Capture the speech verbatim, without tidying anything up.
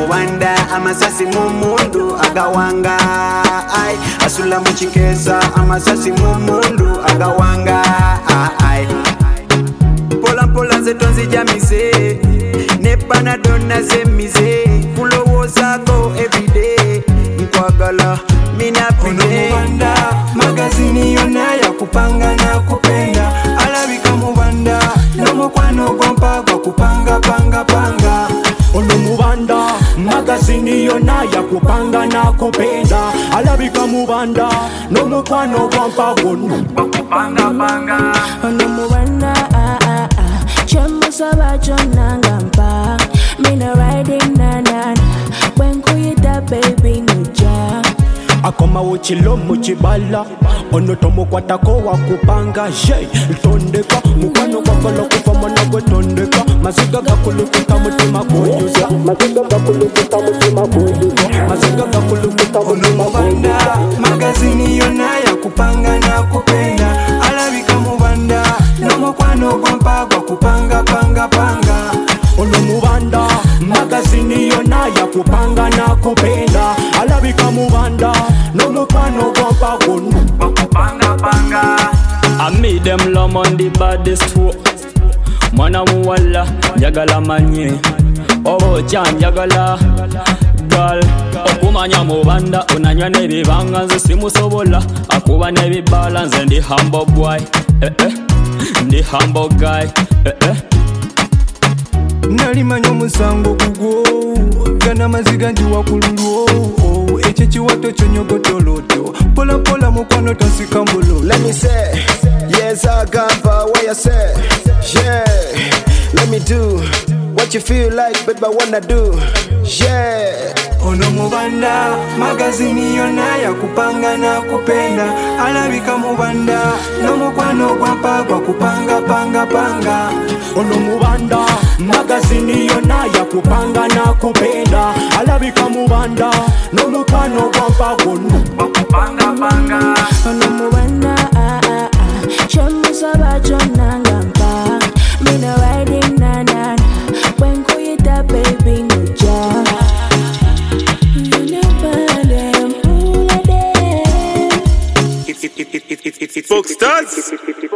mubanda amasasi mumundu agawanga ai asula muchikesa amasasi mumundu agawanga ai pola pola zetonzi jamise nepana donna zemize kulowozako everyday nkwagala mina pide mubanda magazini yona ya kupanga na kupenda alabika mubanda nomukwano gwampa gwa kupanga panga panga ono mubanda magazini yona ya kupanga na kupenda alabika mubanda nomukwano gwampa gwa kupanga panga ono mubanda ah ah ah chemo sabacho nangampa mina riding na na when kuyita baby nuja akoma uchilo muchibala ono tomo kwatako wakupanga je tondeka mukwano kwakolo kufama na gotondeka maziga gakulukuta mutima kuyuza maziga gakulukuta mutima kuyuza maziga gakulukuta mutima kuyuza magazini yona ya kupanga na kupenda alabika mubanda nomukwano gwampa gwa kupanga panga panga ono mubanda magazini yona ya kupanga na kupenda alabika mubanda nomukwano gwampa gwa kupanga panga I made them love on the baddest foot. Mana muwala njagala manye oh chan njagala girl okumanya mubanda unanywa nebibanga nze simusobola akuba nebibala nze ndi humble boy eh eh ndi humble guy eh eh nalimanya omusango gugwo gana maziga njiwa kululwo ekyo kiwato kyonyogotoloto pola pola mukwano tonsika mbulo. Let me say yes I got what you say yeah let me do what you feel like baby I wanna do yeah ono mubanda magazini yona ya kupanga na kupenda alabika mubanda nomukwano gwampa gwa kupanga panga panga ono mubanda magazini yona ya kupanga na kupenda alabika mubanda nomukwano gwampa gwa kupanga panga ono mubanda ah ah ah chemo sabacho nangampa mina riding na na when kuyita baby nuja Folk Stars.